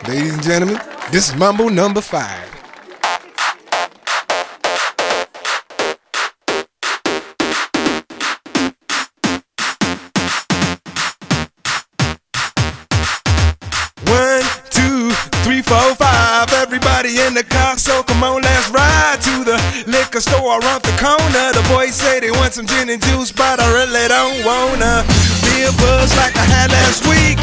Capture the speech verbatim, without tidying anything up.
Ladies and gentlemen, this is Mambo number five. One, two, three, four, five. Everybody in the car, so come on, let's ride to the liquor store around the corner. The boys say they want some gin and juice, but I really don't wanna be a buzz like I had last week.